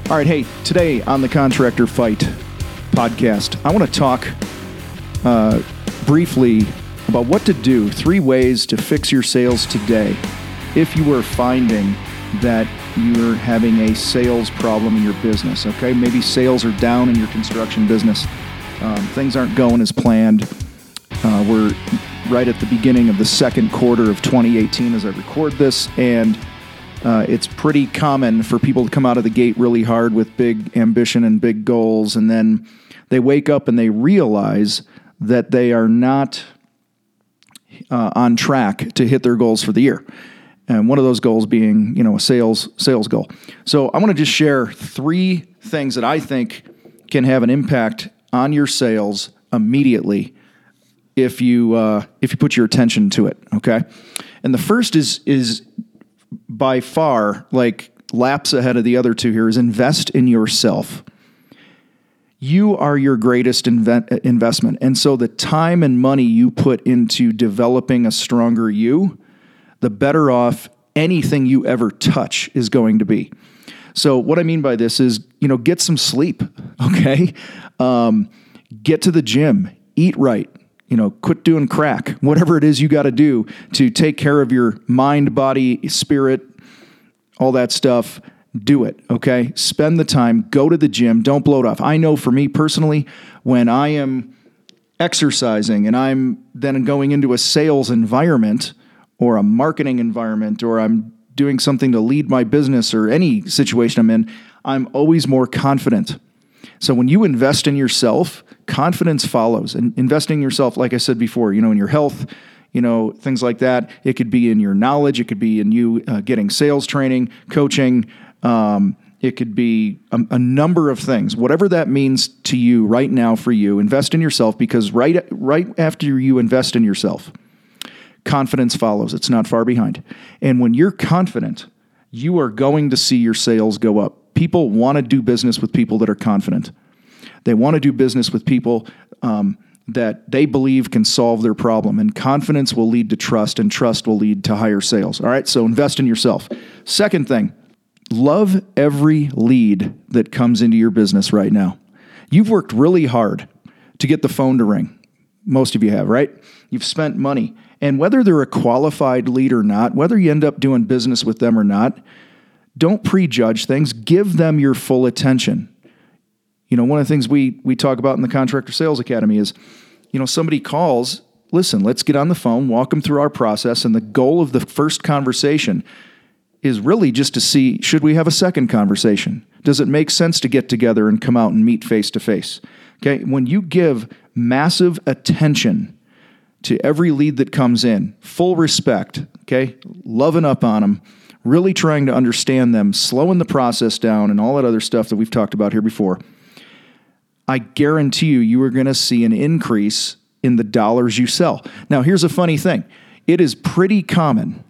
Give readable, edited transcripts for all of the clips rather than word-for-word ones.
All right, hey, today on the Contractor Fight podcast, I want to talk briefly about what to do, 3 ways to fix your sales today if you are finding that you're having a sales problem in your business, okay? Maybe sales are down in your construction business. Things aren't going as planned. We're right at the beginning of the second quarter of 2018 as I record this, and it's pretty common for people to come out of the gate really hard with big ambition and big goals, and then they wake up and they realize that they are not on track to hit their goals for the year. And one of those goals being, a sales goal. So I want to just share 3 things that I think can have an impact on your sales immediately if you put your attention to it. Okay, and the first is by far, like laps ahead of the other 2 here, is invest in yourself. You are your greatest investment. And so the time and money you put into developing a stronger you, the better off anything you ever touch is going to be. So what I mean by this is, get some sleep, okay? Get to the gym, eat right, quit doing crack, whatever it is you got to do to take care of your mind, body, spirit, all that stuff. Do it, okay? Spend the time, go to the gym, don't blow it off. I know for me personally, when I am exercising and I'm then going into a sales environment or a marketing environment, or I'm doing something to lead my business or any situation I'm in, I'm always more confident. So when you invest in yourself, confidence follows. And investing in yourself, like I said before, in your health, things like that. It could be in your knowledge. It could be in you getting sales training, coaching. It could be a number of things. Whatever that means to you right now for you, invest in yourself, because right after you invest in yourself, confidence follows. It's not far behind. And when you're confident, you are going to see your sales go up. People want to do business with people that are confident. They want to do business with people that they believe can solve their problem. And confidence will lead to trust, and trust will lead to higher sales. All right, so invest in yourself. Second thing, love every lead that comes into your business right now. You've worked really hard to get the phone to ring. Most of you have, right? You've spent money. And whether they're a qualified lead or not, whether you end up doing business with them or not, don't prejudge things. Give them your full attention. One of the things we talk about in the Contractor Sales Academy is, somebody calls, listen, let's get on the phone, walk them through our process, and the goal of the first conversation is really just to see, should we have a second conversation? Does it make sense to get together and come out and meet face to face? Okay, when you give massive attention to every lead that comes in, full respect, okay, loving up on them, really trying to understand them, slowing the process down, and all that other stuff that we've talked about here before, I guarantee you are going to see an increase in the dollars you sell. Now, here's a funny thing. It is pretty common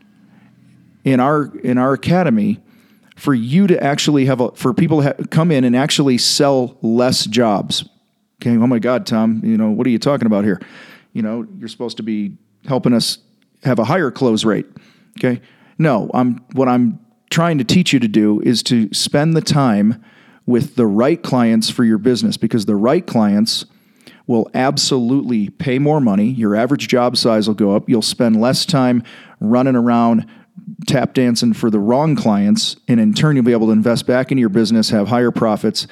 in our academy for you to actually for people to come in and actually sell less jobs. Okay, oh my God, Tom, what are you talking about here? You're supposed to be helping us have a higher close rate. Okay, no, what I'm trying to teach you to do is to spend the time with the right clients for your business, because the right clients will absolutely pay more money. Your average job size will go up. You'll spend less time running around tap dancing for the wrong clients, and in turn, you'll be able to invest back into your business, have higher profits,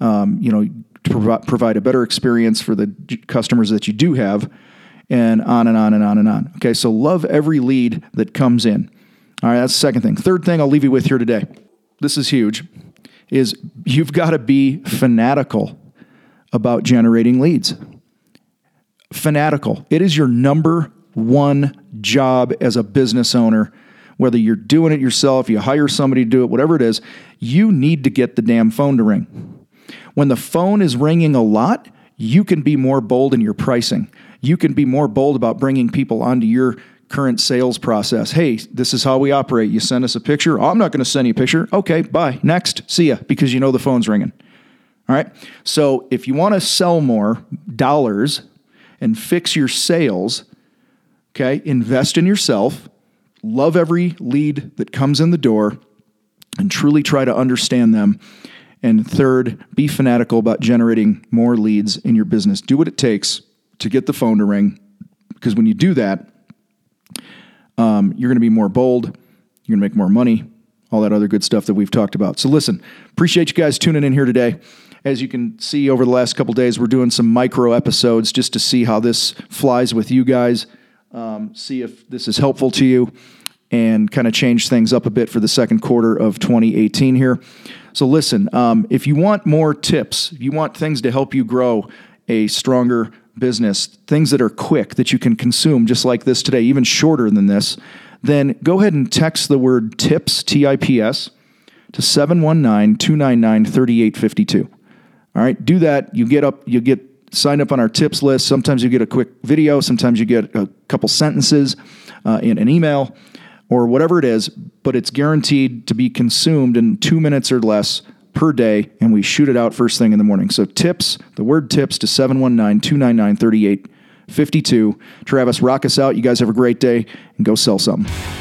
to provide a better experience for the customers that you do have, and on and on and on and on. Okay, so love every lead that comes in. All right, that's the second thing. Third thing I'll leave you with here today, this is huge, is you've got to be fanatical about generating leads. Fanatical. It is your number one job as a business owner. Whether you're doing it yourself, you hire somebody to do it, whatever it is, you need to get the damn phone to ring. When the phone is ringing a lot, you can be more bold in your pricing. You can be more bold about bringing people onto your current sales process. Hey, this is how we operate. You send us a picture. Oh, I'm not going to send you a picture. Okay, bye. Next. See ya, because the phone's ringing. All right? So if you want to sell more dollars and fix your sales, okay, invest in yourself, love every lead that comes in the door, and truly try to understand them. And third, be fanatical about generating more leads in your business. Do what it takes to get the phone to ring, because when you do that, you're going to be more bold, you're going to make more money, all that other good stuff that we've talked about. So listen, appreciate you guys tuning in here today. As you can see over the last couple of days, we're doing some micro episodes just to see how this flies with you guys, see if this is helpful to you, and kind of change things up a bit for the second quarter of 2018 here. So listen, if you want more tips, if you want things to help you grow a stronger business, things that are quick, that you can consume just like this today, even shorter than this, then go ahead and text the word TIPS, T-I-P-S, to 719-299-3852. All right, do that. You get signed up on our tips list. Sometimes you get a quick video. Sometimes you get a couple sentences in an email or whatever it is, but it's guaranteed to be consumed in 2 minutes or less per day, and we shoot it out first thing in the morning. So tips, the word tips, to 719-299-3852. Travis, rock us out. You guys have a great day, and go sell something.